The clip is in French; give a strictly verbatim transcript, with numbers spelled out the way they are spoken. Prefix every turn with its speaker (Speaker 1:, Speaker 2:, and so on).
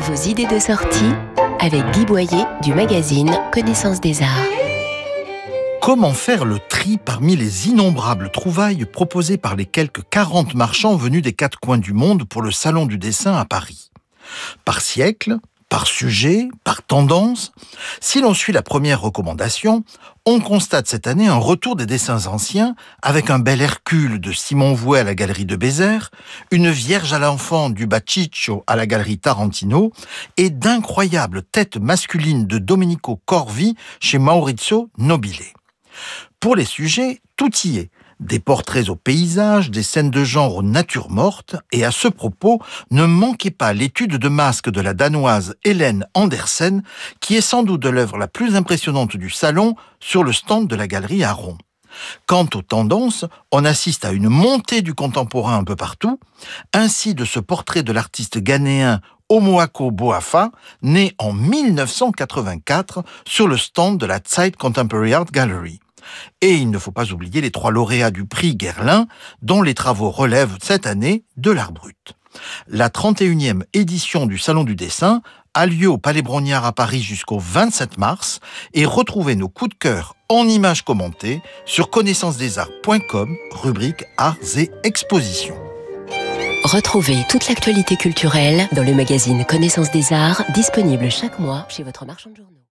Speaker 1: Vos idées de sortie avec Guy Boyer du magazine Connaissance des Arts.
Speaker 2: Comment faire le tri parmi les innombrables trouvailles proposées par les quelques quarante marchands venus des quatre coins du monde pour le Salon du dessin à Paris? Par siècle, par sujet, par tendance, si l'on suit la première recommandation, on constate cette année un retour des dessins anciens avec un bel Hercule de Simon Vouet à la galerie de Bézère, une Vierge à l'enfant du Baciccio à la galerie Tarantino et d'incroyables têtes masculines de Domenico Corvi chez Maurizio Nobile. Pour les sujets, tout y est. Des portraits au paysage, des scènes de genre aux natures mortes, et à ce propos, ne manquez pas l'étude de masques de la danoise Hélène Andersen, qui est sans doute de l'œuvre la plus impressionnante du salon, sur le stand de la galerie Aron. Quant aux tendances, on assiste à une montée du contemporain un peu partout, ainsi de ce portrait de l'artiste ghanéen Omoako Boafa, né en mille neuf cent quatre-vingt-quatre sur le stand de la Zeit Contemporary Art Gallery. Et il ne faut pas oublier les trois lauréats du prix Guerlain, dont les travaux relèvent cette année de l'art brut. La trente et unième édition du Salon du dessin a lieu au Palais Brongniart à Paris jusqu'au vingt-sept mars, et retrouvez nos coups de cœur en images commentées sur connaissance des arts point com, rubrique Arts et Expositions.
Speaker 1: Retrouvez toute l'actualité culturelle dans le magazine Connaissance des Arts, disponible chaque mois chez votre marchand de journaux.